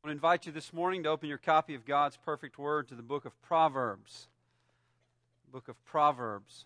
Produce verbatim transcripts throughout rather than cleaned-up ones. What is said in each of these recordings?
I invite you this morning to open your copy of God's perfect word to the book of Proverbs. Book of Proverbs.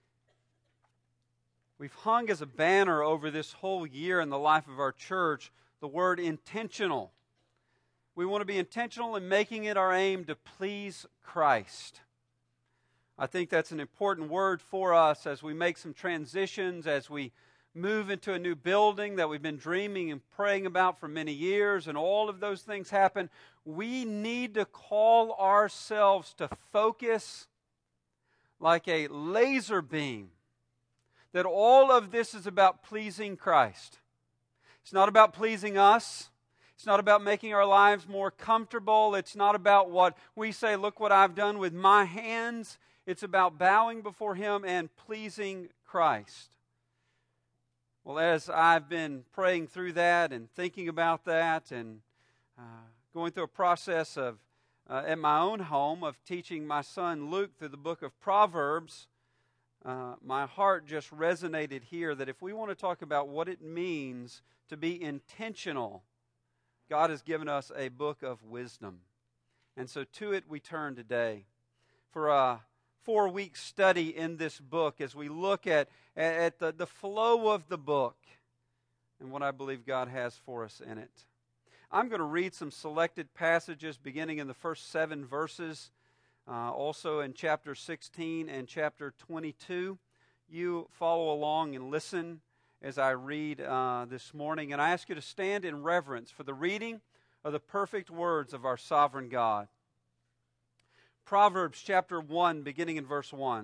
We've hung as a banner over this whole year in the life of our church the word intentional. We want to be intentional in making it our aim to please Christ. I think that's an important word for us as we make some transitions, as we move into a new building that we've been dreaming and praying about for many years, and all of those things happen. We need to call ourselves to focus like a laser beam that all of this is about pleasing Christ. It's not about pleasing us. It's not about making our lives more comfortable. It's not about what we say, look what I've done with my hands. It's about bowing before Him and pleasing Christ. Well, as I've been praying through that and thinking about that and uh, going through a process of, uh, at my own home, of teaching my son Luke through the book of Proverbs, uh, my heart just resonated here that if we want to talk about what it means to be intentional, God has given us a book of wisdom. And so to it we turn today for a four-week study in this book as we look at, at the, the flow of the book and what I believe God has for us in it. I'm going to read some selected passages beginning in the first seven verses, uh, also in chapter sixteen and chapter twenty-two. You follow along and listen as I read uh, this morning, and I ask you to stand in reverence for the reading of the perfect words of our sovereign God. Proverbs chapter one, beginning in verse one.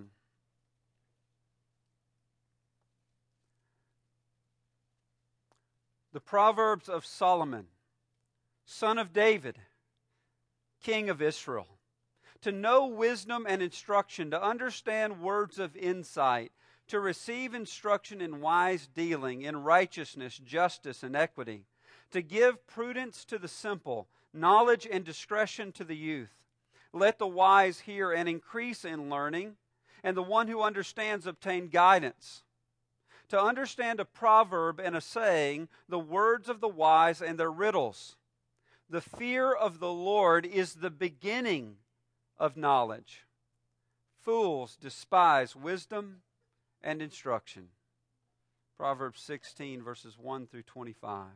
The Proverbs of Solomon, son of David, king of Israel. To know wisdom and instruction, to understand words of insight, to receive instruction in wise dealing, in righteousness, justice, and equity, to give prudence to the simple, knowledge and discretion to the youth. Let the wise hear and increase in learning, and the one who understands obtain guidance. To understand a proverb and a saying, the words of the wise and their riddles. The fear of the Lord is the beginning of knowledge. Fools despise wisdom and instruction. Proverbs sixteen, verses one through twenty-five.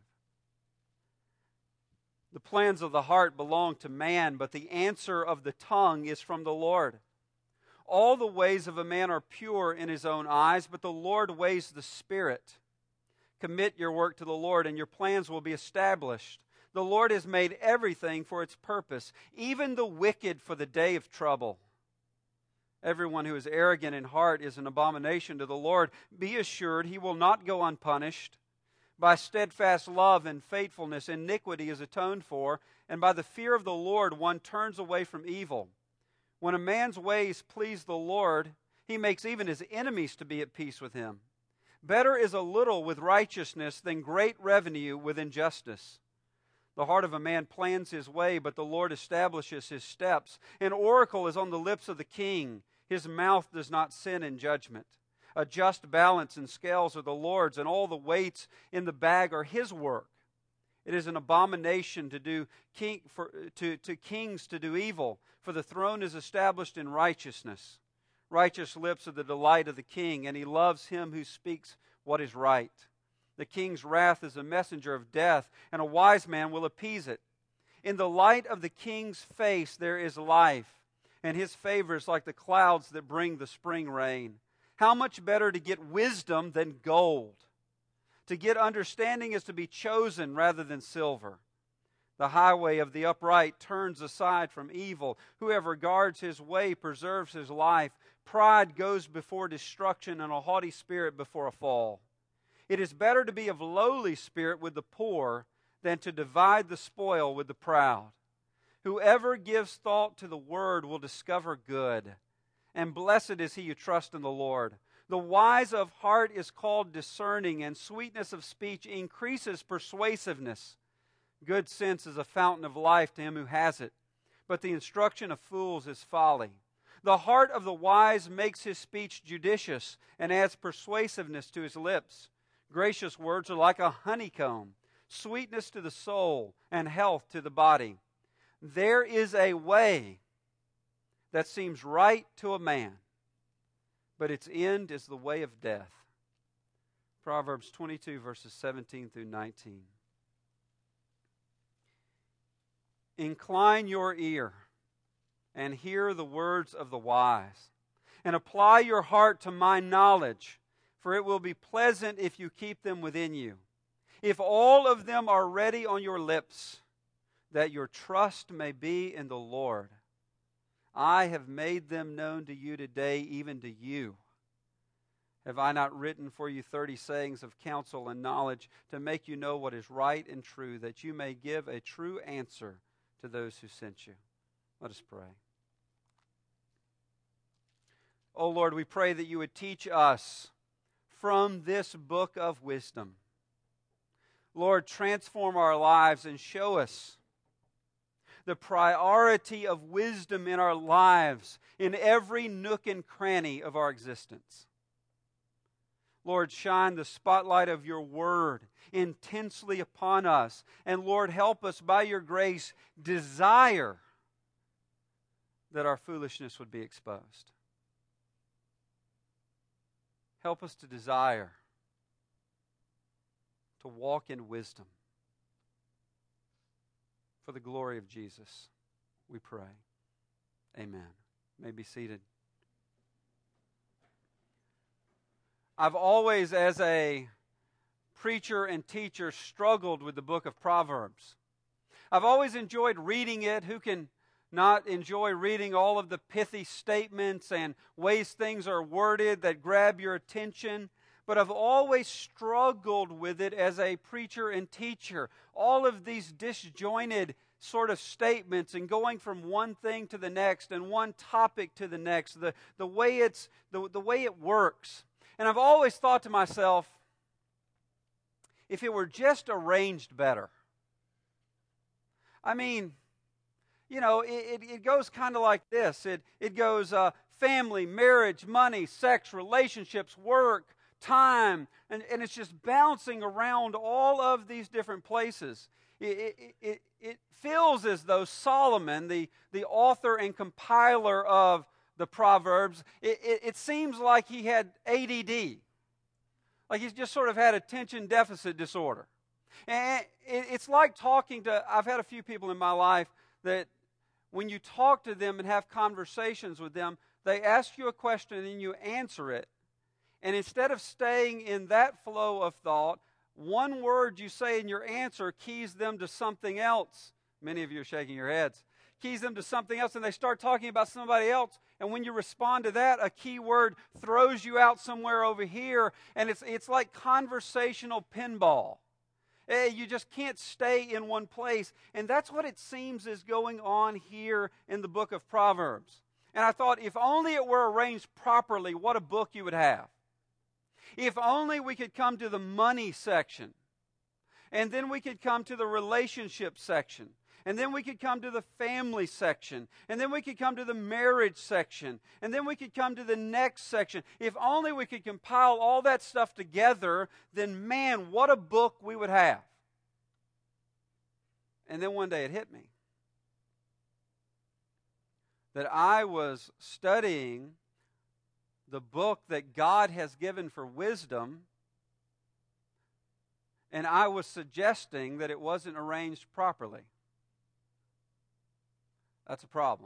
The plans of the heart belong to man, but the answer of the tongue is from the Lord. All the ways of a man are pure in his own eyes, but the Lord weighs the spirit. Commit your work to the Lord, and your plans will be established. The Lord has made everything for its purpose, even the wicked for the day of trouble. Everyone who is arrogant in heart is an abomination to the Lord. Be assured he will not go unpunished. By steadfast love and faithfulness, iniquity is atoned for, and by the fear of the Lord one turns away from evil. When a man's ways please the Lord, he makes even his enemies to be at peace with him. Better is a little with righteousness than great revenue with injustice. The heart of a man plans his way, but the Lord establishes his steps. An oracle is on the lips of the king. His mouth does not sin in judgment. A just balance and scales are the Lord's, and all the weights in the bag are His work. It is an abomination to do king, for, to, to kings to do evil, for the throne is established in righteousness. Righteous lips are the delight of the king, and he loves him who speaks what is right. The king's wrath is a messenger of death, and a wise man will appease it. In the light of the king's face there is life, and his favor is like the clouds that bring the spring rain. How much better to get wisdom than gold? To get understanding is to be chosen rather than silver. The highway of the upright turns aside from evil. Whoever guards his way preserves his life. Pride goes before destruction, and a haughty spirit before a fall. It is better to be of lowly spirit with the poor than to divide the spoil with the proud. Whoever gives thought to the word will discover good, and blessed is he who trusts in the Lord. The wise of heart is called discerning, and sweetness of speech increases persuasiveness. Good sense is a fountain of life to him who has it, but the instruction of fools is folly. The heart of the wise makes his speech judicious, and adds persuasiveness to his lips. Gracious words are like a honeycomb, sweetness to the soul, and health to the body. There is a way that seems right to a man, but its end is the way of death. Proverbs twenty-two, verses seventeen through nineteen. Incline your ear and hear the words of the wise, and apply your heart to my knowledge, for it will be pleasant if you keep them within you. If all of them are ready on your lips, that your trust may be in the Lord. I have made them known to you today, even to you. Have I not written for you thirty sayings of counsel and knowledge to make you know what is right and true, that you may give a true answer to those who sent you? Let us pray. Oh Lord, we pray that you would teach us from this book of wisdom. Lord, transform our lives and show us the priority of wisdom in our lives, in every nook and cranny of our existence. Lord, shine the spotlight of your word intensely upon us. And Lord, help us by your grace desire that our foolishness would be exposed. Help us to desire to walk in wisdom. For the glory of Jesus, we pray. Amen. You may be seated. I've always, as a preacher and teacher, struggled with the book of Proverbs. I've always enjoyed reading it. Who can not enjoy reading all of the pithy statements and ways things are worded that grab your attention? But I've always struggled with it as a preacher and teacher. All of these disjointed sort of statements and going from one thing to the next and one topic to the next, the, the way it's the, the way it works. And I've always thought to myself, if it were just arranged better. I mean, you know, it, it, it goes kind of like this. It, it goes uh, family, marriage, money, sex, relationships, work, time, and, and it's just bouncing around all of these different places. It, it, it, it feels as though Solomon, the, the author and compiler of the Proverbs, it, it, it seems like he had A D D. Like he's just sort of had attention deficit disorder. And it, it's like talking to, I've had a few people in my life that when you talk to them and have conversations with them, they ask you a question and you answer it. And instead of staying in that flow of thought, one word you say in your answer keys them to something else. Many of you are shaking your heads. Keys them to something else, and they start talking about somebody else. And when you respond to that, a key word throws you out somewhere over here. And it's, it's like conversational pinball. You just can't stay in one place. And that's what it seems is going on here in the book of Proverbs. And I thought, if only it were arranged properly, what a book you would have. If only we could come to the money section, and then we could come to the relationship section, and then we could come to the family section, and then we could come to the marriage section, and then we could come to the next section. If only we could compile all that stuff together, then man, what a book we would have. And then one day it hit me that I was studying the book that God has given for wisdom, and I was suggesting that it wasn't arranged properly. That's a problem.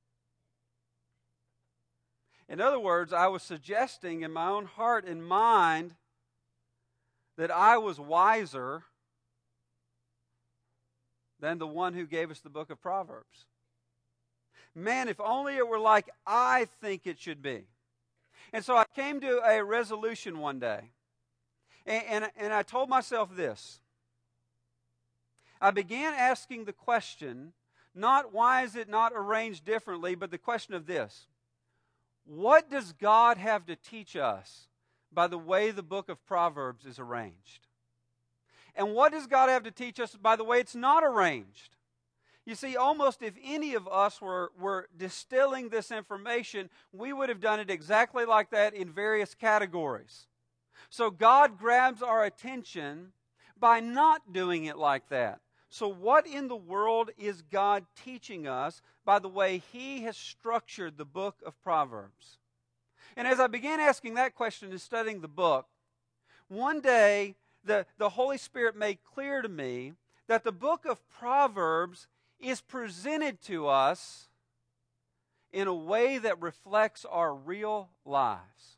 In other words, I was suggesting in my own heart and mind that I was wiser than the one who gave us the book of Proverbs. Man, if only it were like I think it should be. And so I came to a resolution one day, and, and, and I told myself this. I began asking the question, not why is it not arranged differently, but the question of this. What does God have to teach us by the way the book of Proverbs is arranged? And what does God have to teach us by the way it's not arranged? You see, almost if any of us were, were distilling this information, we would have done it exactly like that in various categories. So God grabs our attention by not doing it like that. So what in the world is God teaching us by the way He has structured the book of Proverbs? And as I began asking that question and studying the book, one day the, the Holy Spirit made clear to me that the book of Proverbs is presented to us in a way that reflects our real lives.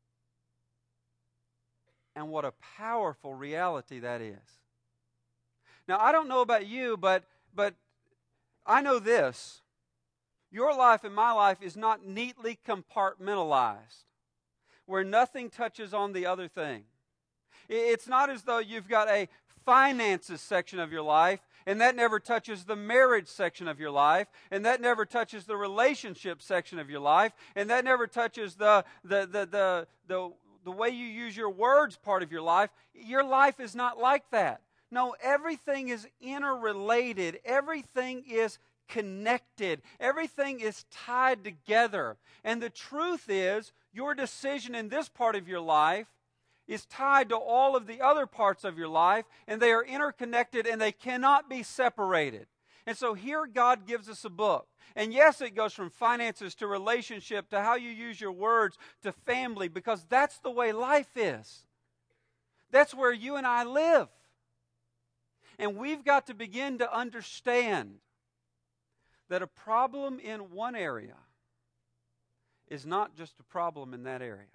And what a powerful reality that is. Now, I don't know about you, but, but I know this. Your life and my life is not neatly compartmentalized, where nothing touches on the other thing. It's not as though you've got a finances section of your life, and that never touches the marriage section of your life, and that never touches the relationship section of your life, and that never touches the the the the the, the way you use your words part of your life. Your life is not like that. No, everything is interrelated. Everything is connected. Everything is tied together. And the truth is, your decision in this part of your life is tied to all of the other parts of your life, and they are interconnected and they cannot be separated. And so here God gives us a book. And yes, it goes from finances to relationship to how you use your words to family, because that's the way life is. That's where you and I live. And we've got to begin to understand that a problem in one area is not just a problem in that area.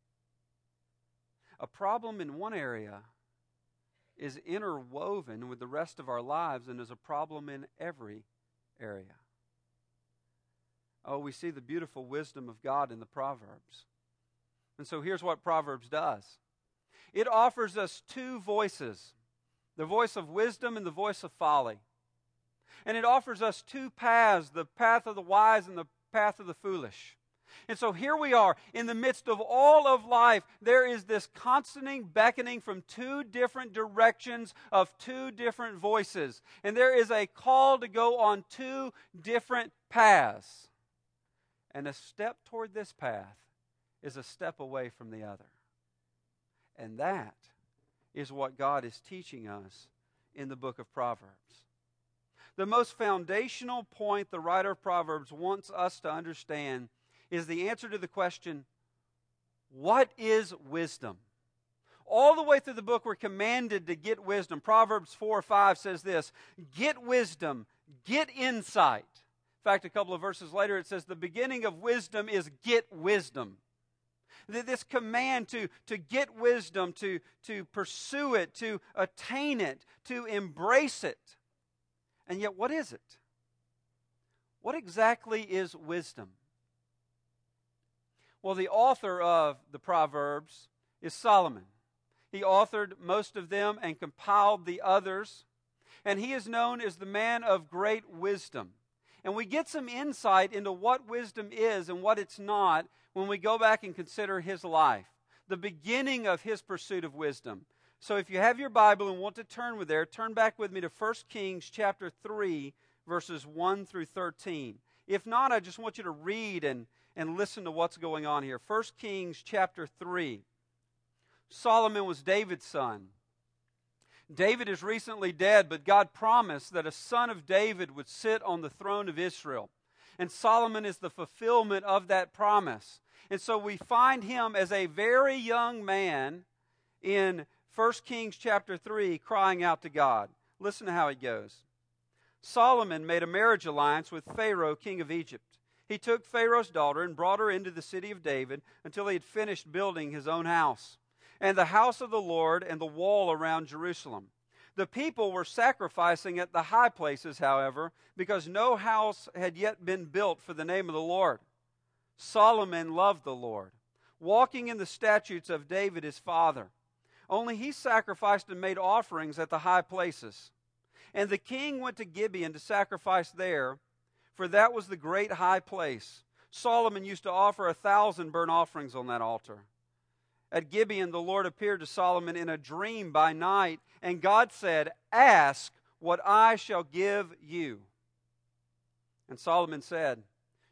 A problem in one area is interwoven with the rest of our lives and is a problem in every area. Oh, we see the beautiful wisdom of God in the Proverbs. And so here's what Proverbs does. It offers us two voices, the voice of wisdom and the voice of folly. And it offers us two paths, the path of the wise and the path of the foolish. And so here we are, in the midst of all of life, there is this constant beckoning from two different directions of two different voices. And there is a call to go on two different paths. And a step toward this path is a step away from the other. And that is what God is teaching us in the book of Proverbs. The most foundational point the writer of Proverbs wants us to understand is the answer to the question, what is wisdom? All the way through the book, we're commanded to get wisdom. Proverbs four or five says this, get wisdom, get insight. In fact, a couple of verses later, it says the beginning of wisdom is get wisdom. This command to, to get wisdom, to, to pursue it, to attain it, to embrace it. And yet, what is it? What exactly is wisdom? Well, the author of the Proverbs is Solomon. He authored most of them and compiled the others. And he is known as the man of great wisdom. And we get some insight into what wisdom is and what it's not when we go back and consider his life, the beginning of his pursuit of wisdom. So if you have your Bible and want to turn with there, turn back with me to First Kings chapter three, verses one through thirteen. If not, I just want you to read and, and listen to what's going on here. First Kings chapter three. Solomon was David's son. David is recently dead, but God promised that a son of David would sit on the throne of Israel. And Solomon is the fulfillment of that promise. And so we find him as a very young man in First Kings chapter three crying out to God. Listen to how it goes. Solomon made a marriage alliance with Pharaoh, king of Egypt. He took Pharaoh's daughter and brought her into the city of David until he had finished building his own house, and the house of the Lord and the wall around Jerusalem. The people were sacrificing at the high places, however, because no house had yet been built for the name of the Lord. Solomon loved the Lord, walking in the statutes of David his father. Only he sacrificed and made offerings at the high places. And the king went to Gibeon to sacrifice there, for that was the great high place. Solomon used to offer a thousand burnt offerings on that altar. At Gibeon, the Lord appeared to Solomon in a dream by night, and God said, ask what I shall give you. And Solomon said,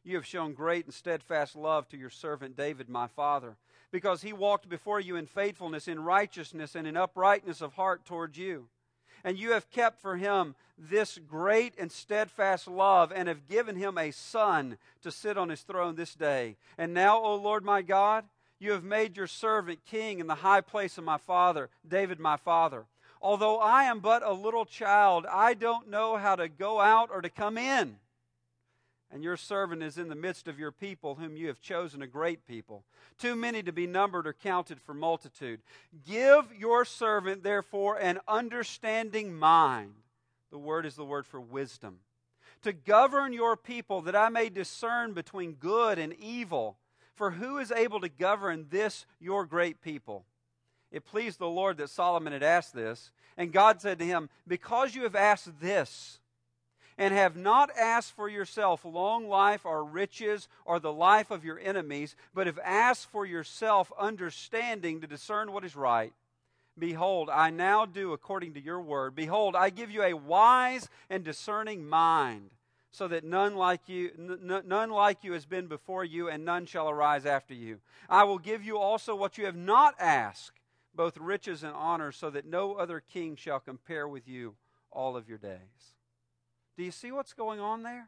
You have shown great and steadfast love to your servant David, my father, because he walked before you in faithfulness, in righteousness, and in uprightness of heart towards you. And you have kept for him this great and steadfast love, and have given him a son to sit on his throne this day. And now, O Lord my God, you have made your servant king in the high place of my father, David my father. Although I am but a little child, I don't know how to go out or to come in. And your servant is in the midst of your people, whom you have chosen a great people, too many to be numbered or counted for multitude. Give your servant, therefore, an understanding mind. The word is the word for wisdom. To govern your people, that I may discern between good and evil. For who is able to govern this, your great people? It pleased the Lord that Solomon had asked this. And God said to him, because you have asked this, and have not asked for yourself long life or riches or the life of your enemies, but have asked for yourself understanding to discern what is right, behold, I now do according to your word. Behold, I give you a wise and discerning mind, so that none like you, n- none like you has been before you, and none shall arise after you. I will give you also what you have not asked, both riches and honor, so that no other king shall compare with you all of your days. Do you see what's going on there?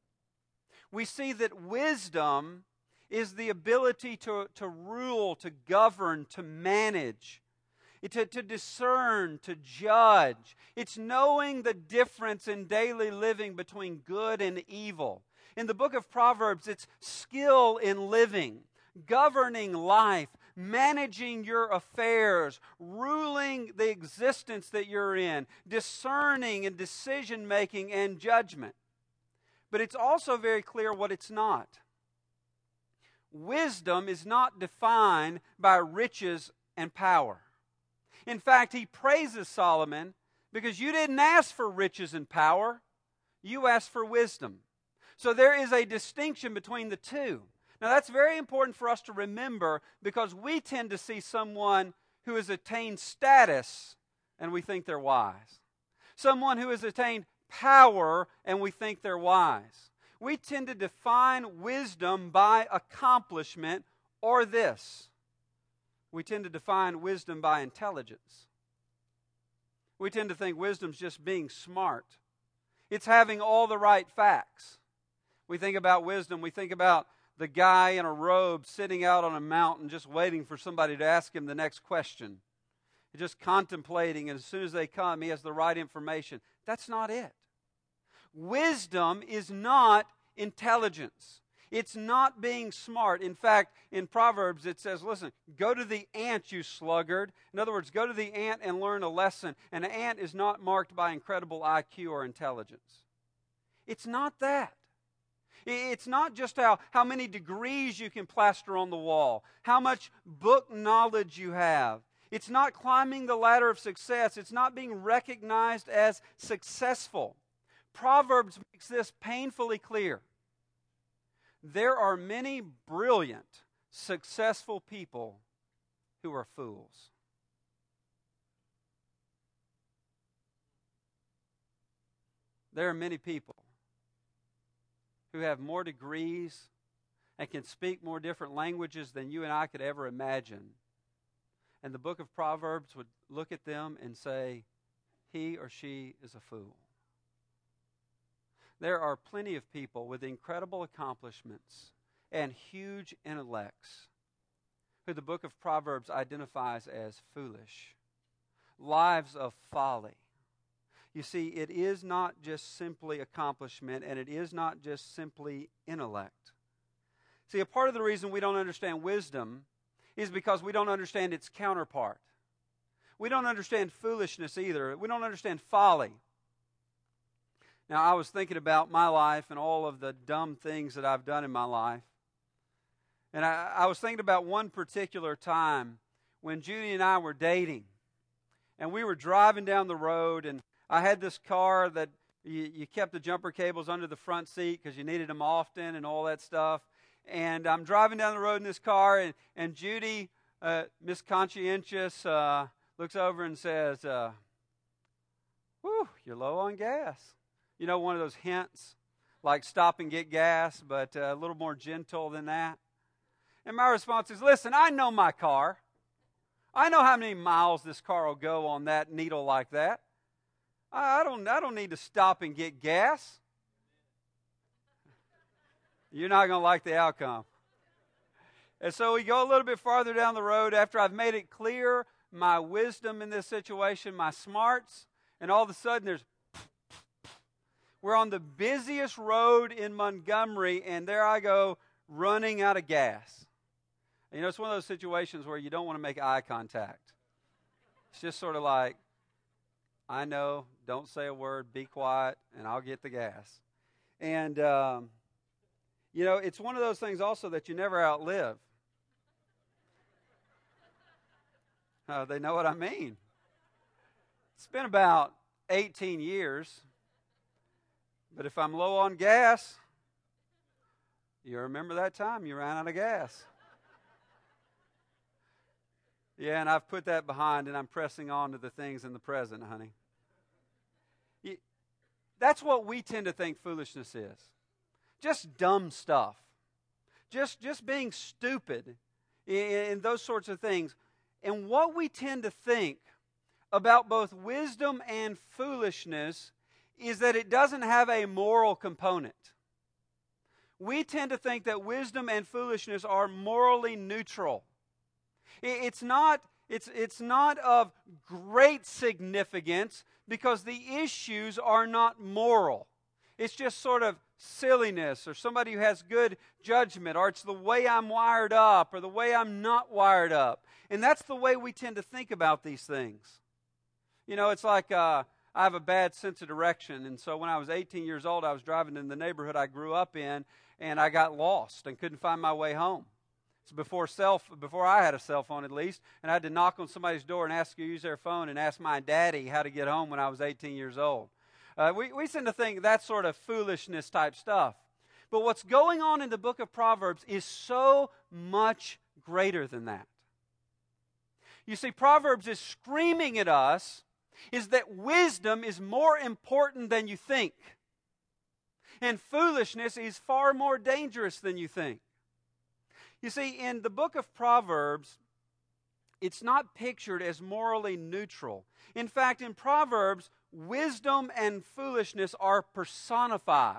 We see that wisdom is the ability to, to rule, to govern, to manage, to, to discern, to judge. It's knowing the difference in daily living between good and evil. In the book of Proverbs, it's skill in living, governing life, managing your affairs, ruling the existence that you're in, discerning and decision-making and judgment. But it's also very clear what it's not. Wisdom is not defined by riches and power. In fact, he praises Solomon because you didn't ask for riches and power, you asked for wisdom. So there is a distinction between the two. Now, that's very important for us to remember because we tend to see someone who has attained status and we think they're wise. Someone who has attained power and we think they're wise. We tend to define wisdom by accomplishment or this. We tend to define wisdom by intelligence. We tend to think wisdom's just being smart. It's having all the right facts. We think about wisdom, we think about the guy in a robe sitting out on a mountain just waiting for somebody to ask him the next question. He's just contemplating, and as soon as they come, he has the right information. That's not it. Wisdom is not intelligence. It's not being smart. In fact, in Proverbs it says, listen, go to the ant, you sluggard. In other words, go to the ant and learn a lesson. And an ant is not marked by incredible I Q or intelligence. It's not that. It's not just how, how many degrees you can plaster on the wall, how much book knowledge you have. It's not climbing the ladder of success. It's not being recognized as successful. Proverbs makes this painfully clear. There are many brilliant, successful people who are fools. There are many people who have more degrees and can speak more different languages than you and I could ever imagine. And the book of Proverbs would look at them and say, he or she is a fool. There are plenty of people with incredible accomplishments and huge intellects who the book of Proverbs identifies as foolish, lives of folly. You see, it is not just simply accomplishment, and it is not just simply intellect. See, a part of the reason we don't understand wisdom is because we don't understand its counterpart. We don't understand foolishness either. We don't understand folly. Now, I was thinking about my life and all of the dumb things that I've done in my life. And I, I was thinking about one particular time when Judy and I were dating. And we were driving down the road, and I had this car that you, you kept the jumper cables under the front seat because you needed them often and all that stuff. And I'm driving down the road in this car, and, and Judy, uh, Miss Conscientious, uh, looks over and says, uh, whew, you're low on gas. You know, one of those hints like stop and get gas, but uh, a little more gentle than that. And my response is, listen, I know my car. I know how many miles this car will go on that needle like that. I, I don't, I don't need to stop and get gas. You're not going to like the outcome. And so we go a little bit farther down the road after I've made it clear my wisdom in this situation, my smarts, and all of a sudden there's we're on the busiest road in Montgomery, and there I go running out of gas. You know, it's one of those situations where you don't want to make eye contact. It's just sort of like, I know, don't say a word, be quiet, and I'll get the gas. And, um, you know, it's one of those things also that you never outlive. Uh, they know what I mean. It's been about eighteen years, but if I'm low on gas, you remember that time you ran out of gas. Yeah, and I've put that behind, and I'm pressing on to the things in the present, honey. That's what we tend to think foolishness is. Just dumb stuff. Just, just being stupid and those sorts of things. And what we tend to think about both wisdom and foolishness is that it doesn't have a moral component. We tend to think that wisdom and foolishness are morally neutral. It's not, it's, it's not of great significance because the issues are not moral. It's just sort of silliness, or somebody who has good judgment, or it's the way I'm wired up, or the way I'm not wired up. And that's the way we tend to think about these things. You know, it's like uh, I have a bad sense of direction, and so when I was eighteen years old, I was driving in the neighborhood I grew up in, and I got lost and couldn't find my way home. It's before cell, before I had a cell phone at least, and I had to knock on somebody's door and ask to use their phone and ask my daddy how to get home when I was eighteen years old. Uh, we, we tend to think that's sort of foolishness type stuff. But what's going on in the book of Proverbs is so much greater than that. You see, Proverbs is screaming at us is that wisdom is more important than you think. And foolishness is far more dangerous than you think. You see, in the book of Proverbs, it's not pictured as morally neutral. In fact, in Proverbs, wisdom and foolishness are personified.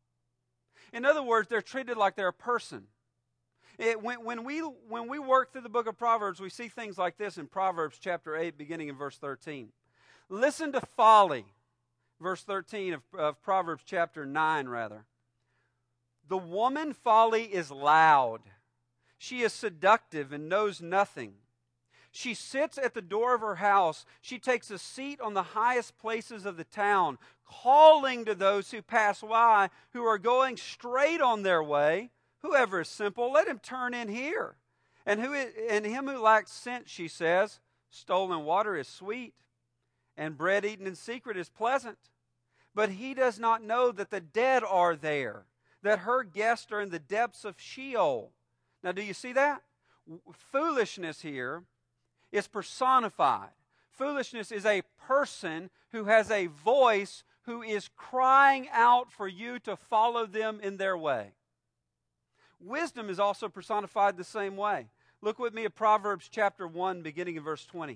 In other words, they're treated like they're a person. It, when, when, we, when we work through the book of Proverbs, we see things like this in Proverbs chapter eight, beginning in verse thirteen. Listen to folly, verse thirteen of, of Proverbs chapter nine, rather. The woman folly is loud. She is seductive and knows nothing. She sits at the door of her house. She takes a seat on the highest places of the town, calling to those who pass by, who are going straight on their way. Whoever is simple, let him turn in here. And who is, and him who lacks sense, she says, stolen water is sweet, and bread eaten in secret is pleasant. But he does not know that the dead are there, that her guests are in the depths of Sheol. Now, do you see that? Foolishness here is personified. Foolishness is a person who has a voice who is crying out for you to follow them in their way. Wisdom is also personified the same way. Look with me at Proverbs chapter one, beginning in verse twenty.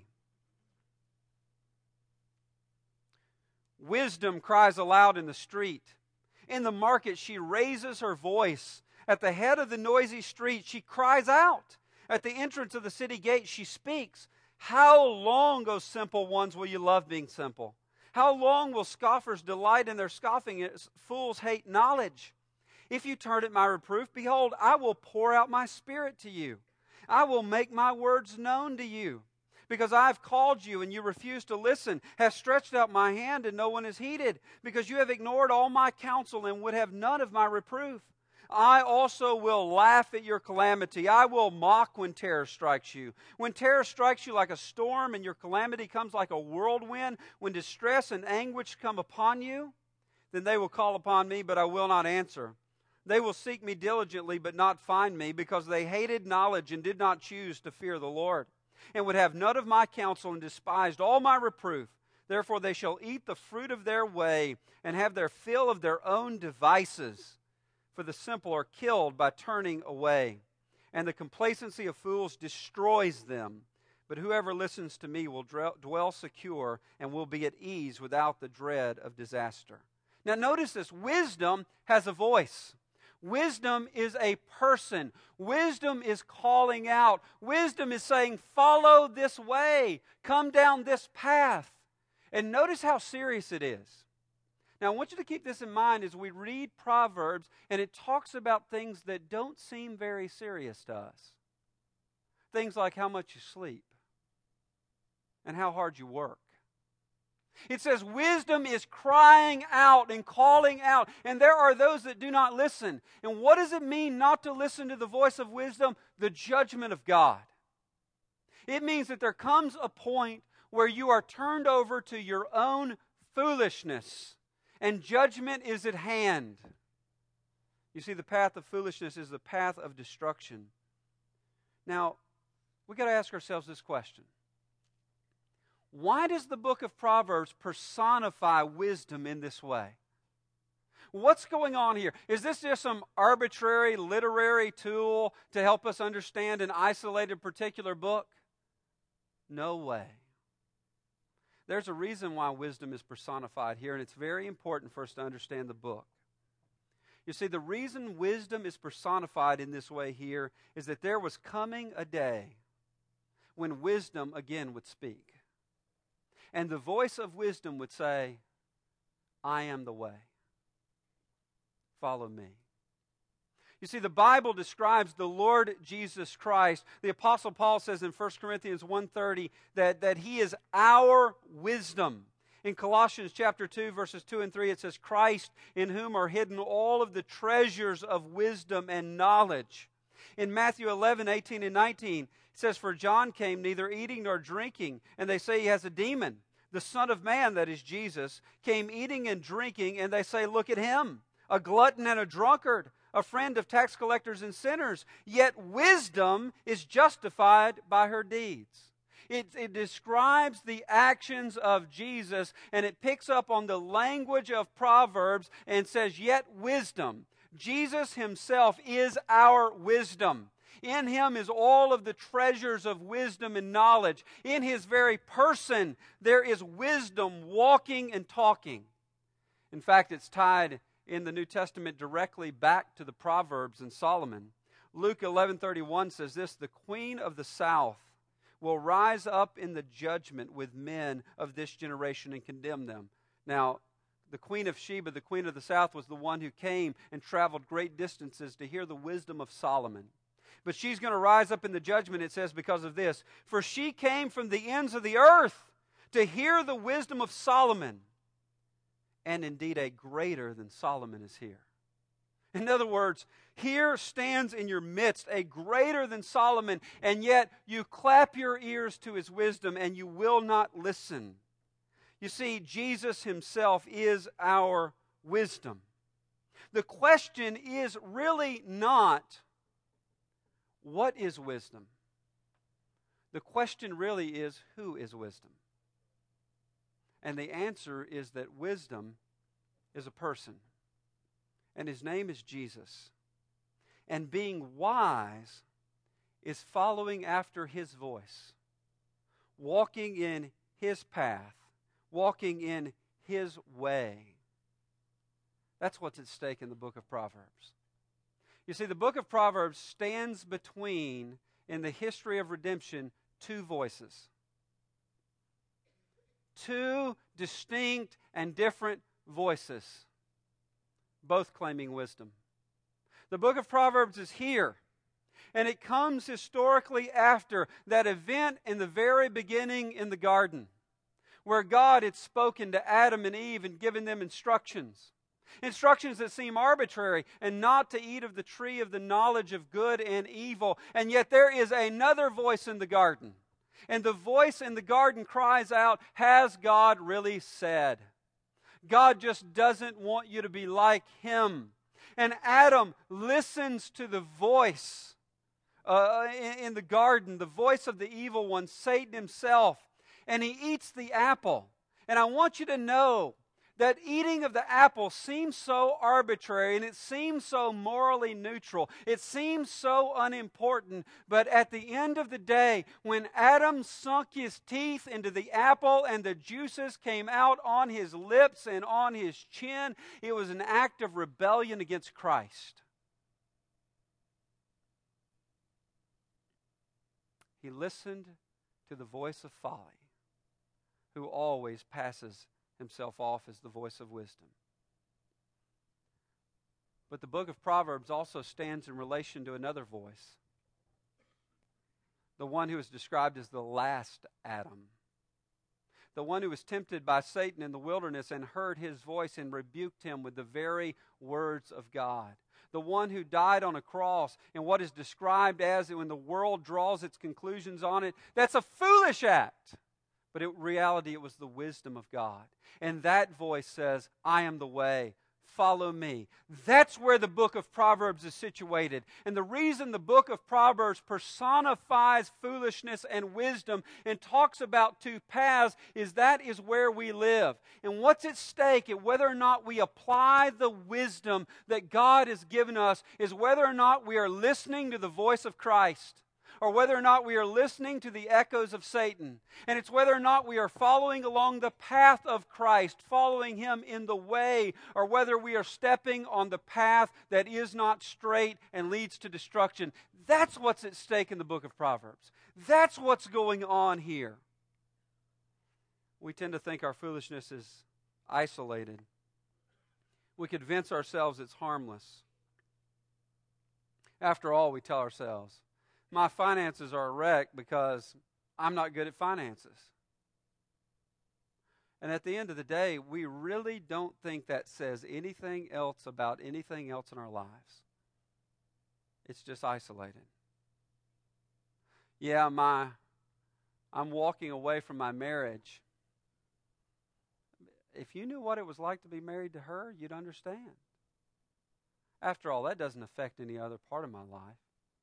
Wisdom cries aloud in the street. In the market she raises her voice. At the head of the noisy street she cries out. At the entrance of the city gate she speaks. How long, O simple ones, will you love being simple? How long will scoffers delight in their scoffing as fools hate knowledge? If you turn at my reproof, behold, I will pour out my spirit to you. I will make my words known to you. Because I have called you and you refuse to listen, have stretched out my hand and no one has heeded. Because you have ignored all my counsel and would have none of my reproof. I also will laugh at your calamity. I will mock when terror strikes you. When terror strikes you like a storm and your calamity comes like a whirlwind, when distress and anguish come upon you, then they will call upon me, but I will not answer. They will seek me diligently, but not find me, because they hated knowledge and did not choose to fear the Lord, and would have none of my counsel and despised all my reproof. Therefore they shall eat the fruit of their way and have their fill of their own devices. For the simple are killed by turning away, and the complacency of fools destroys them. But whoever listens to me will dwell secure and will be at ease without the dread of disaster. Now notice this, wisdom has a voice. Wisdom is a person. Wisdom is calling out. Wisdom is saying, follow this way. Come down this path. And notice how serious it is. Now, I want you to keep this in mind as we read Proverbs, and it talks about things that don't seem very serious to us. Things like how much you sleep and how hard you work. It says wisdom is crying out and calling out, and there are those that do not listen. And what does it mean not to listen to the voice of wisdom? The judgment of God. It means that there comes a point where you are turned over to your own foolishness, and judgment is at hand. You see, the path of foolishness is the path of destruction. Now, we've got to ask ourselves this question. Why does the book of Proverbs personify wisdom in this way? What's going on here? Is this just some arbitrary literary tool to help us understand an isolated particular book? No way. There's a reason why wisdom is personified here, and it's very important for us to understand the book. You see, the reason wisdom is personified in this way here is that there was coming a day when wisdom again would speak. And the voice of wisdom would say, I am the way. Follow me. You see, the Bible describes the Lord Jesus Christ. The Apostle Paul says in First Corinthians one thirty that, that He is our wisdom. In Colossians chapter two, verses two and three, it says, Christ, in whom are hidden all of the treasures of wisdom and knowledge. In Matthew eleven, eighteen and nineteen, it says, For John came neither eating nor drinking, and they say he has a demon. The Son of Man, that is Jesus, came eating and drinking, and they say, Look at him, a glutton and a drunkard, a friend of tax collectors and sinners. Yet wisdom is justified by her deeds. It, it describes the actions of Jesus, and it picks up on the language of Proverbs and says, Yet wisdom. Jesus Himself is our wisdom. In Him is all of the treasures of wisdom and knowledge. In His very person, there is wisdom walking and talking. In fact, it's tied in the New Testament directly back to the Proverbs and Solomon. Luke eleven thirty-one says this, The queen of the south will rise up in the judgment with men of this generation and condemn them. Now, the queen of Sheba, the queen of the south, was the one who came and traveled great distances to hear the wisdom of Solomon. But she's going to rise up in the judgment, it says, because of this. For she came from the ends of the earth to hear the wisdom of Solomon. And indeed, a greater than Solomon is here. In other words, here stands in your midst a greater than Solomon, and yet you clap your ears to his wisdom and you will not listen. You see, Jesus Himself is our wisdom. The question is really not, what is wisdom? The question really is, who is wisdom? And the answer is that wisdom is a person. And His name is Jesus. And being wise is following after His voice, walking in His path, walking in His way. That's what's at stake in the book of Proverbs. You see, the book of Proverbs stands between, in the history of redemption, two voices. Two distinct and different voices, both claiming wisdom. The book of Proverbs is here, and it comes historically after that event in the very beginning in the garden, where God had spoken to Adam and Eve and given them instructions. Instructions that seem arbitrary, and not to eat of the tree of the knowledge of good and evil. And yet there is another voice in the garden. And the voice in the garden cries out, Has God really said? God just doesn't want you to be like Him. And Adam listens to the voice uh, in, in the garden, the voice of the evil one, Satan himself. And he eats the apple. And I want you to know that eating of the apple seems so arbitrary and it seems so morally neutral. It seems so unimportant. But at the end of the day, when Adam sunk his teeth into the apple and the juices came out on his lips and on his chin, it was an act of rebellion against Christ. He listened to the voice of folly, who always passes himself off as the voice of wisdom. But the book of Proverbs also stands in relation to another voice, the one who is described as the last Adam, the one who was tempted by Satan in the wilderness and heard his voice and rebuked him with the very words of God, the one who died on a cross in what is described as, when the world draws its conclusions on it, that's a foolish act. But in reality, it was the wisdom of God. And that voice says, I am the way. Follow me. That's where the book of Proverbs is situated. And the reason the book of Proverbs personifies foolishness and wisdom and talks about two paths is that is where we live. And what's at stake and whether or not we apply the wisdom that God has given us is whether or not we are listening to the voice of Christ, or whether or not we are listening to the echoes of Satan. And it's whether or not we are following along the path of Christ, following Him in the way, or whether we are stepping on the path that is not straight and leads to destruction. That's what's at stake in the book of Proverbs. That's what's going on here. We tend to think our foolishness is isolated. We convince ourselves it's harmless. After all, we tell ourselves, my finances are a wreck because I'm not good at finances. And at the end of the day, we really don't think that says anything else about anything else in our lives. It's just isolated. Yeah, my I'm walking away from my marriage. If you knew what it was like to be married to her, you'd understand. After all, that doesn't affect any other part of my life.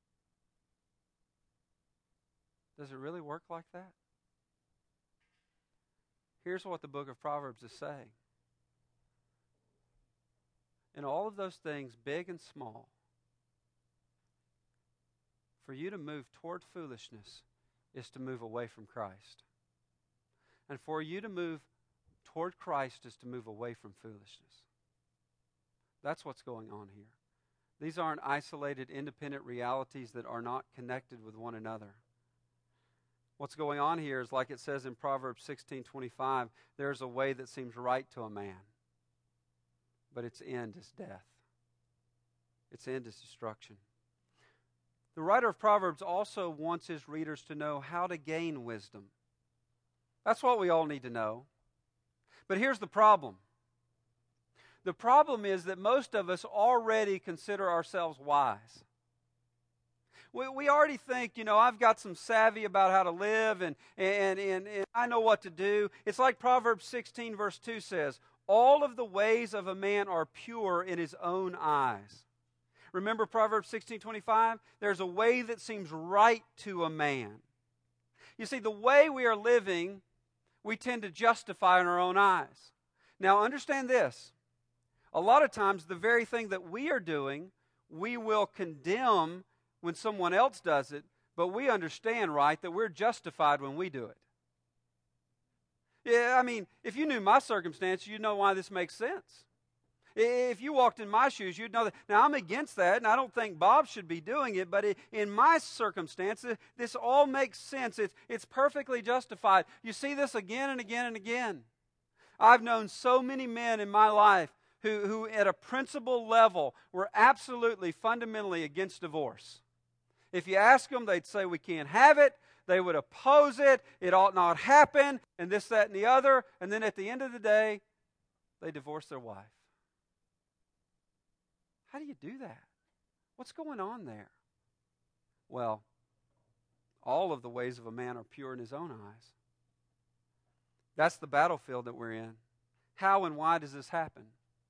Does it really work like that? Here's what the book of Proverbs is saying. In all of those things, big and small, for you to move toward foolishness is to move away from Christ. And for you to move toward Christ is to move away from foolishness. That's what's going on here. These aren't isolated, independent realities that are not connected with one another. What's going on here is, like it says in Proverbs sixteen twenty-five, there's a way that seems right to a man, but its end is death. Its end is destruction. The writer of Proverbs also wants his readers to know how to gain wisdom. That's what we all need to know. But here's the problem. The problem is that most of us already consider ourselves wise. We, we already think, you know, I've got some savvy about how to live and, and, and, and I know what to do. It's like Proverbs sixteen verse two says, all of the ways of a man are pure in his own eyes. Remember Proverbs sixteen twenty-five? There's a way that seems right to a man. You see, the way we are living, we tend to justify in our own eyes. Now, understand this. A lot of times, the very thing that we are doing, we will condemn when someone else does it, but we understand, right, that we're justified when we do it. Yeah, I mean, if you knew my circumstance, you'd know why this makes sense. If you walked in my shoes, you'd know that. Now, I'm against that, and I don't think Bob should be doing it, but in my circumstances, this all makes sense. It's, it's perfectly justified. You see this again and again and again. I've known so many men in my life who, who at a principle level, were absolutely, fundamentally against divorce. If you ask them, they'd say, we can't have it. They would oppose it. It ought not happen, and this, that, and the other. And then at the end of the day, they divorce their wife. How do you do that? What's going on there? Well, all of the ways of a man are pure in his own eyes. That's the battlefield that we're in. How and why does this happen?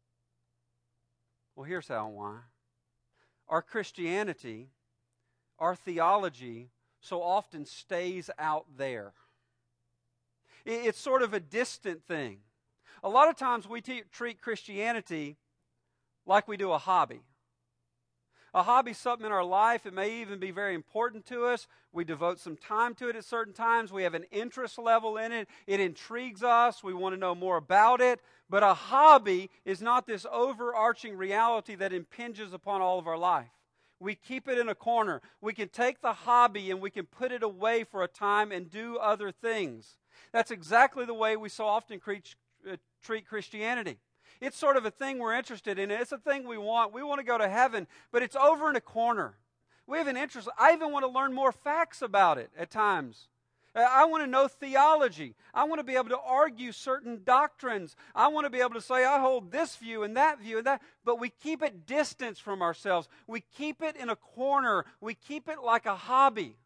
Well, here's how and why. Our Christianity, our theology, so often stays out there. It's sort of a distant thing. A lot of times we t- treat Christianity like we do a hobby. A hobby is something in our life. It may even be very important to us. We devote some time to it at certain times. We have an interest level in it. It intrigues us. We want to know more about it. But a hobby is not this overarching reality that impinges upon all of our life. We keep it in a corner. We can take the hobby and we can put it away for a time and do other things. That's exactly the way we so often treat, uh, treat Christianity. It's sort of a thing we're interested in. It's a thing we want. We want to go to heaven, but it's over in a corner. We have an interest. I even want to learn more facts about it at times. I want to know theology. I want to be able to argue certain doctrines. I want to be able to say, I hold this view and that view and that. But we keep it distance from ourselves. We keep it in a corner. We keep it like a hobby.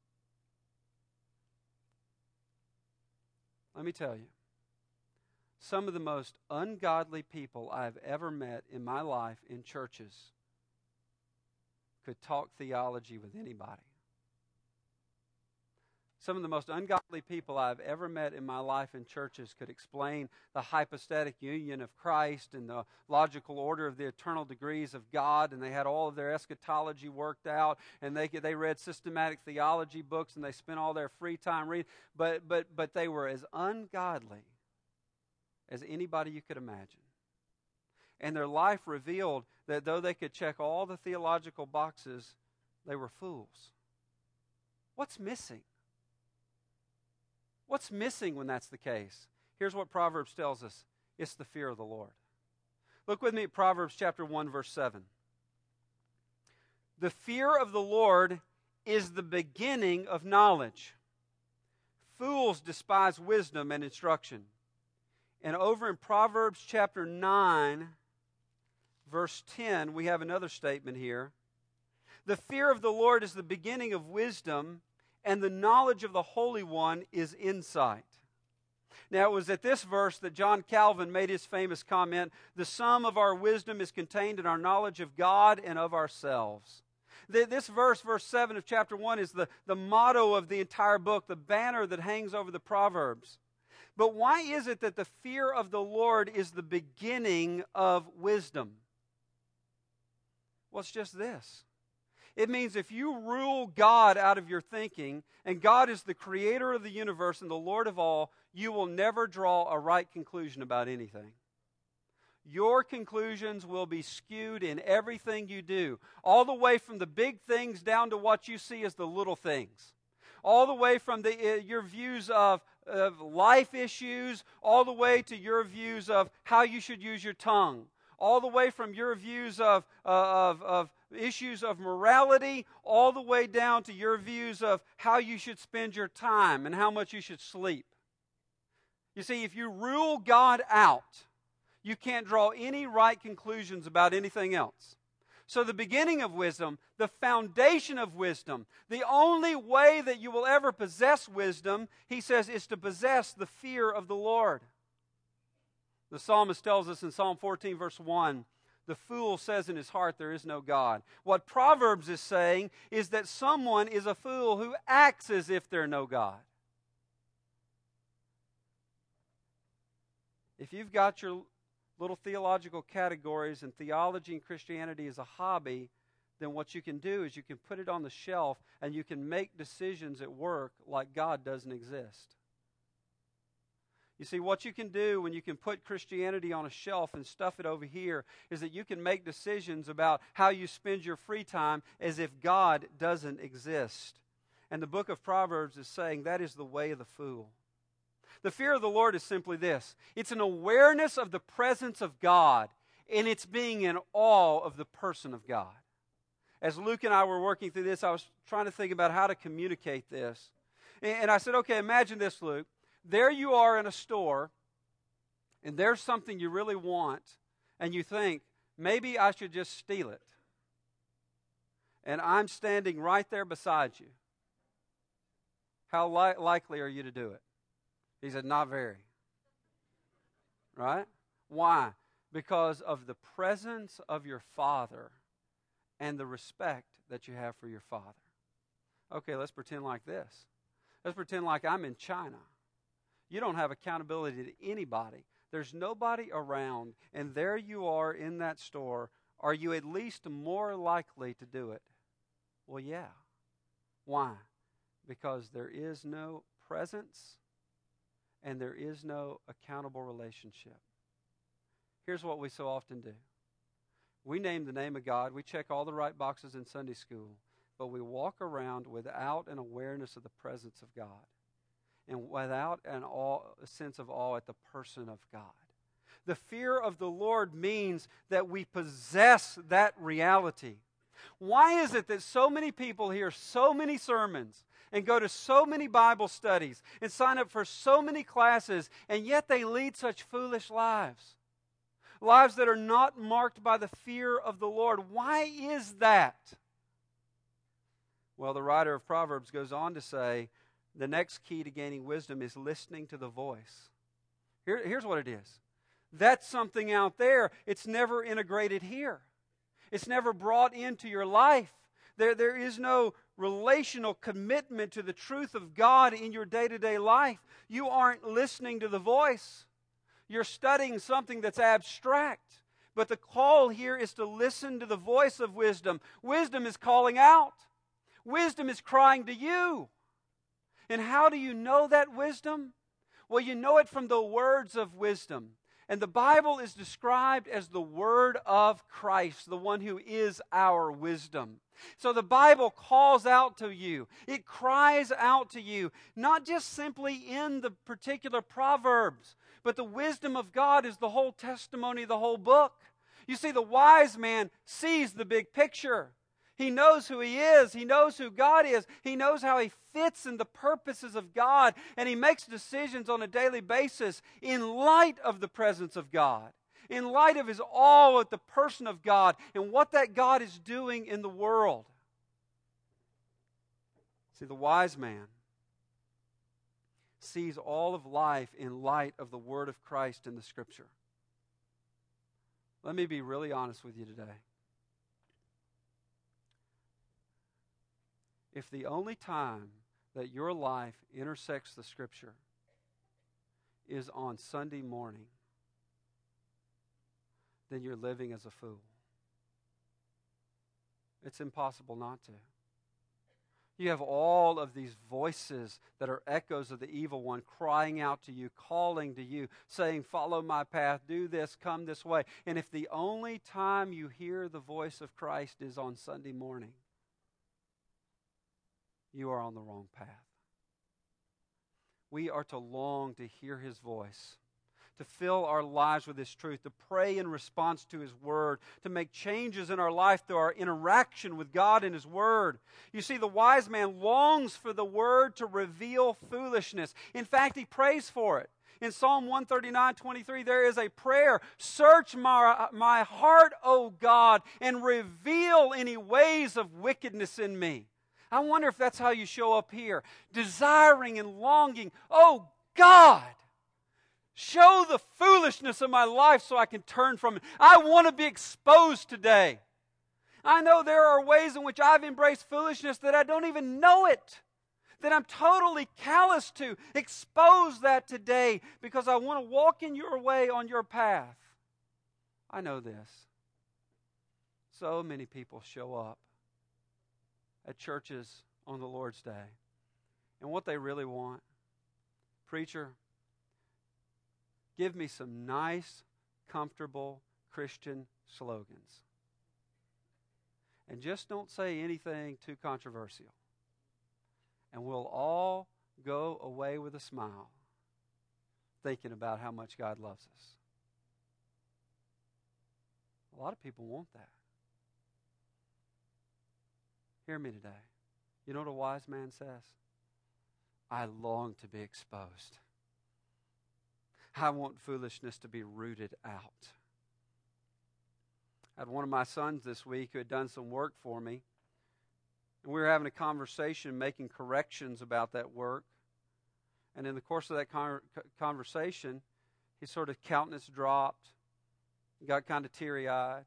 Let me tell you, some of the most ungodly people I've ever met in my life in churches could talk theology with anybody. Some of the most ungodly people I've ever met in my life in churches could explain the hypostatic union of Christ and the logical order of the eternal degrees of God, and they had all of their eschatology worked out, and they they read systematic theology books, and they spent all their free time reading, but but but they were as ungodly as anybody you could imagine. And their life revealed that though they could check all the theological boxes, they were fools. What's missing? What's missing when that's the case? Here's what Proverbs tells us. It's the fear of the Lord. Look with me at Proverbs chapter one, verse seven. The fear of the Lord is the beginning of knowledge. Fools despise wisdom and instruction. And over in Proverbs chapter nine, verse ten, we have another statement here. The fear of the Lord is the beginning of wisdom, and the knowledge of the Holy One is insight. Now, it was at this verse that John Calvin made his famous comment, the sum of our wisdom is contained in our knowledge of God and of ourselves. This verse, verse seven of chapter one, is the, the motto of the entire book, the banner that hangs over the Proverbs. But why is it that the fear of the Lord is the beginning of wisdom? Well, it's just this. It means if you rule God out of your thinking, and God is the creator of the universe and the Lord of all, you will never draw a right conclusion about anything. Your conclusions will be skewed in everything you do, all the way from the big things down to what you see as the little things. All the way from the, uh, your views of, of life issues, all the way to your views of how you should use your tongue. All the way from your views of, uh, of, of issues of morality, all the way down to your views of how you should spend your time and how much you should sleep. You see, if you rule God out, you can't draw any right conclusions about anything else. So the beginning of wisdom, the foundation of wisdom, the only way that you will ever possess wisdom, he says, is to possess the fear of the Lord. The psalmist tells us in Psalm fourteen, verse one, the fool says in his heart, there is no God. What Proverbs is saying is that someone is a fool who acts as if there's no God. If you've got your little theological categories and theology and Christianity as a hobby, then what you can do is you can put it on the shelf and you can make decisions at work like God doesn't exist. You see, what you can do when you can put Christianity on a shelf and stuff it over here is that you can make decisions about how you spend your free time as if God doesn't exist. And the book of Proverbs is saying that is the way of the fool. The fear of the Lord is simply this. It's an awareness of the presence of God, and it's being in awe of the person of God. As Luke and I were working through this, I was trying to think about how to communicate this. And I said, okay, imagine this, Luke. There you are in a store, and there's something you really want, and you think, maybe I should just steal it. And I'm standing right there beside you. How li- likely are you to do it? He said, not very. Right? Why? Because of the presence of your Father and the respect that you have for your Father. Okay, let's pretend like this. Let's pretend like I'm in China. You don't have accountability to anybody. There's nobody around, and there you are in that store. Are you at least more likely to do it? Well, yeah. Why? Because there is no presence and there is no accountable relationship. Here's what we so often do. We name the name of God. We check all the right boxes in Sunday school, but we walk around without an awareness of the presence of God and without an awe, a sense of awe at the person of God. The fear of the Lord means that we possess that reality. Why is it that so many people hear so many sermons and go to so many Bible studies and sign up for so many classes, and yet they lead such foolish lives? Lives that are not marked by the fear of the Lord. Why is that? Well, the writer of Proverbs goes on to say, the next key to gaining wisdom is listening to the voice. Here, here's what it is. That's something out there. It's never integrated here. It's never brought into your life. There, there is no relational commitment to the truth of God in your day-to-day life. You aren't listening to the voice. You're studying something that's abstract. But the call here is to listen to the voice of wisdom. Wisdom is calling out. Wisdom is crying to you. And how do you know that wisdom? Well, you know it from the words of wisdom. And the Bible is described as the Word of Christ, the one who is our wisdom. So the Bible calls out to you. It cries out to you, not just simply in the particular Proverbs, but the wisdom of God is the whole testimony of the whole book. You see, the wise man sees the big picture. He knows who he is. He knows who God is. He knows how he fits in the purposes of God. And he makes decisions on a daily basis in light of the presence of God, in light of his awe at the person of God and what that God is doing in the world. See, the wise man sees all of life in light of the Word of Christ in the Scripture. Let me be really honest with you today. If the only time that your life intersects the Scripture is on Sunday morning, then you're living as a fool. It's impossible not to. You have all of these voices that are echoes of the evil one crying out to you, calling to you, saying, follow my path, do this, come this way. And if the only time you hear the voice of Christ is on Sunday morning, you are on the wrong path. We are to long to hear His voice, to fill our lives with His truth, to pray in response to His Word, to make changes in our life through our interaction with God and His Word. You see, the wise man longs for the Word to reveal foolishness. In fact, he prays for it. In Psalm one thirty-nine, twenty-three, there is a prayer, search my, my heart, O God, and reveal any ways of wickedness in me. I wonder if that's how you show up here, desiring and longing, oh God, show the foolishness of my life so I can turn from it. I want to be exposed today. I know there are ways in which I've embraced foolishness that I don't even know it, that I'm totally callous to. Expose that today because I want to walk in your way on your path. I know this. So many people show up at churches on the Lord's Day, and what they really want, preacher, give me some nice, comfortable Christian slogans. And just don't say anything too controversial. And we'll all go away with a smile, thinking about how much God loves us. A lot of people want that. Hear me today. You know what a wise man says? I long to be exposed. I want foolishness to be rooted out. I had one of my sons this week who had done some work for me. And we were having a conversation, making corrections about that work. And in the course of that con- conversation, his sort of countenance dropped, got kind of teary-eyed.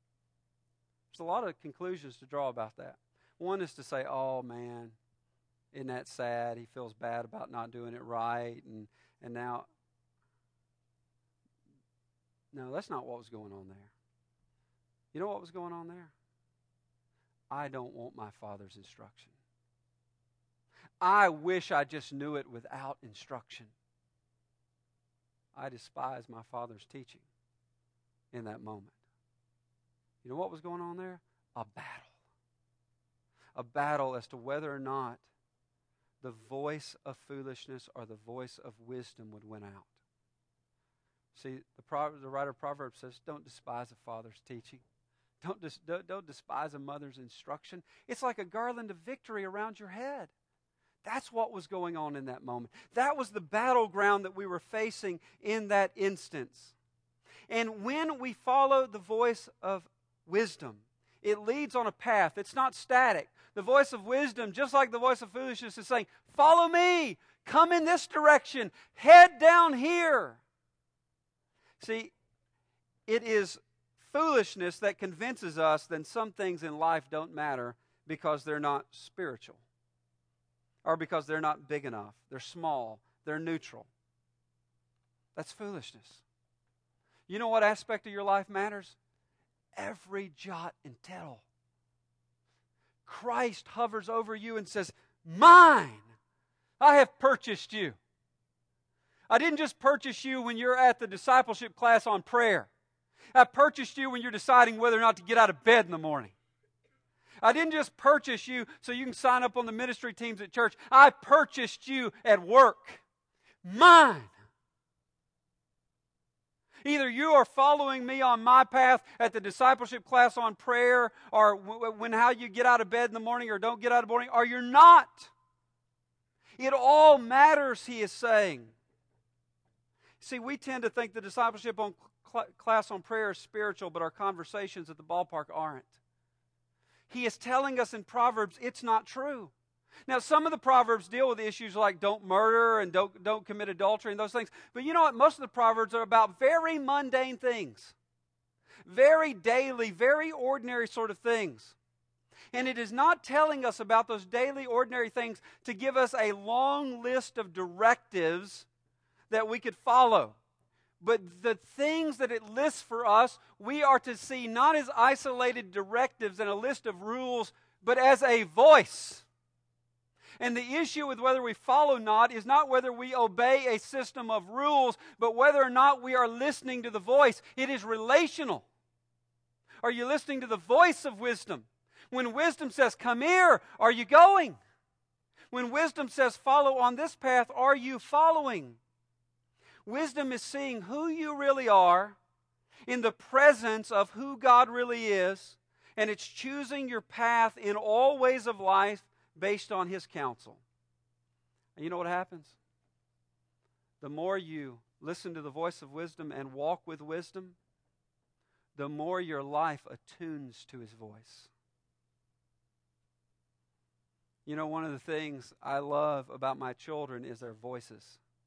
There's a lot of conclusions to draw about that. One is to say, oh man, Isn't that sad? He feels bad about not doing it right. And, and now, no, that's not what was going on there. You know what was going on there? I don't want my Father's instruction. I wish I just knew it without instruction. I despise my Father's teaching in that moment. You know what was going on there? A battle. A battle as to whether or not the voice of foolishness or the voice of wisdom would win out. See, the, Pro- the writer of Proverbs says, don't despise a father's teaching. Don't, dis- don't, don't despise a mother's instruction. It's like a garland of victory around your head. That's what was going on in that moment. That was the battleground that we were facing in that instance. And when we follow the voice of wisdom, it leads on a path. It's not static. The voice of wisdom, just like the voice of foolishness, is saying, follow me, come in this direction, head down here. See, it is foolishness that convinces us that some things in life don't matter because they're not spiritual. Or because they're not big enough. They're small. They're neutral. That's foolishness. You know what aspect of your life matters? Every jot and tittle. Christ hovers over you and says, mine, I have purchased you. I didn't just purchase you when you're at the discipleship class on prayer. I purchased you when you're deciding whether or not to get out of bed in the morning. I didn't just purchase you so you can sign up on the ministry teams at church. I purchased you at work. Mine. Either you are following me on my path at the discipleship class on prayer, or when how you get out of bed in the morning or don't get out of the morning, or you're not. It all matters, he is saying. See, we tend to think the discipleship on cl- class on prayer is spiritual, but our conversations at the ballpark aren't. He is telling us in Proverbs it's not true. Now, some of the Proverbs deal with issues like don't murder and don't, don't commit adultery and those things. But you know what? Most of the Proverbs are about very mundane things. Very daily, very ordinary sort of things. And it is not telling us about those daily, ordinary things to give us a long list of directives that we could follow. But the things that it lists for us, we are to see not as isolated directives and a list of rules, but as a voice. And the issue with whether we follow not is not whether we obey a system of rules, but whether or not we are listening to the voice. It is relational. Are you listening to the voice of wisdom? When wisdom says, come here, are you going? When wisdom says, follow on this path, are you following? Wisdom is seeing who you really are in the presence of who God really is, and it's choosing your path in all ways of life based on His counsel. And you know what happens? The more you listen to the voice of wisdom and walk with wisdom, the more your life attunes to His voice. You know, one of the things I love about my children is their voices.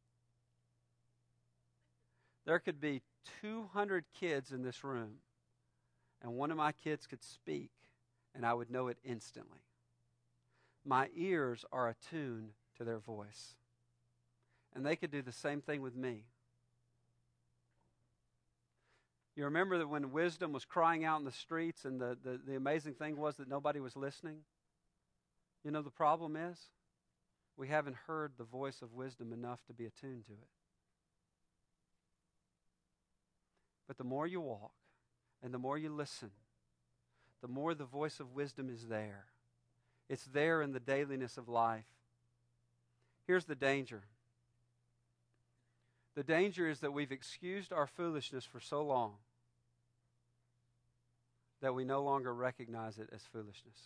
There could be two hundred kids in this room, and one of my kids could speak, and I would know it instantly. My ears are attuned to their voice. And they could do the same thing with me. You remember that when wisdom was crying out in the streets, and the, the, the amazing thing was that nobody was listening? You know, the problem is we haven't heard the voice of wisdom enough to be attuned to it. But the more you walk and the more you listen, the more the voice of wisdom is there. It's there in the dailiness of life. Here's the danger. The danger is that we've excused our foolishness for so long that we no longer recognize it as foolishness.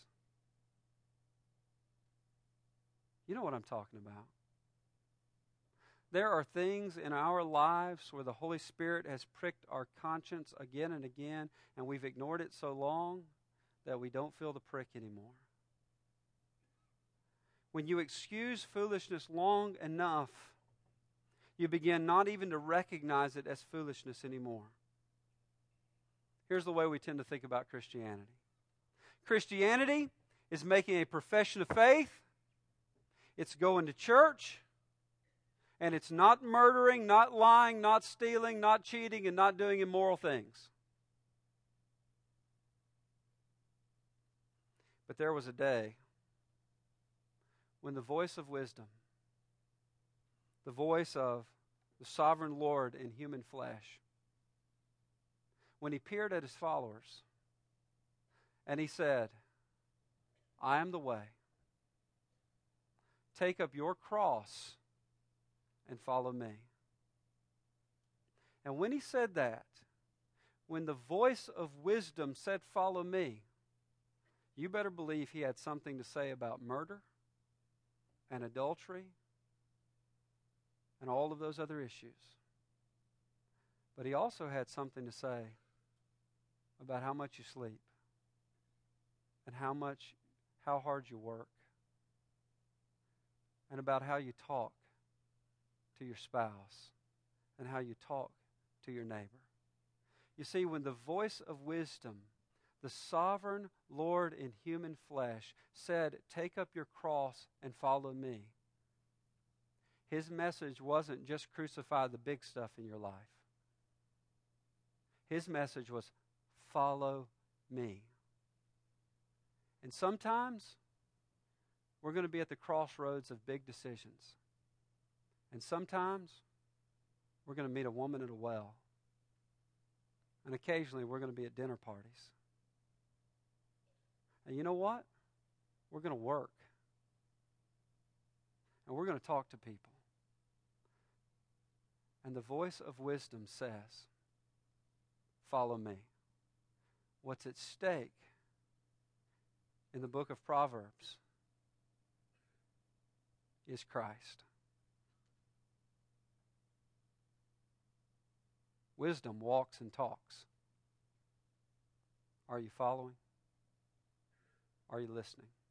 You know what I'm talking about. There are things in our lives where the Holy Spirit has pricked our conscience again and again, and we've ignored it so long that we don't feel the prick anymore. When you excuse foolishness long enough, you begin not even to recognize it as foolishness anymore. Here's the way we tend to think about Christianity. Christianity is making a profession of faith. It's going to church, and it's not murdering, not lying, not stealing, not cheating, and not doing immoral things. But there was a day when the voice of wisdom, the voice of the sovereign Lord in human flesh, when he peered at his followers and he said, I am the way. Take up your cross and follow me. And when he said that, when the voice of wisdom said, follow me, you better believe he had something to say about murder and adultery and all of those other issues. But he also had something to say about how much you sleep and how much, how hard you work, and about how you talk to your spouse and how you talk to your neighbor. You see, when the voice of wisdom, the sovereign Lord in human flesh, said, take up your cross and follow me, his message wasn't just crucify the big stuff in your life. His message was, follow me. And sometimes we're going to be at the crossroads of big decisions. And sometimes we're going to meet a woman at a well. And occasionally we're going to be at dinner parties. And you know what? We're going to work. And we're going to talk to people. And the voice of wisdom says, follow me. What's at stake in the book of Proverbs is Christ. Wisdom walks and talks. Are you following? Are you listening?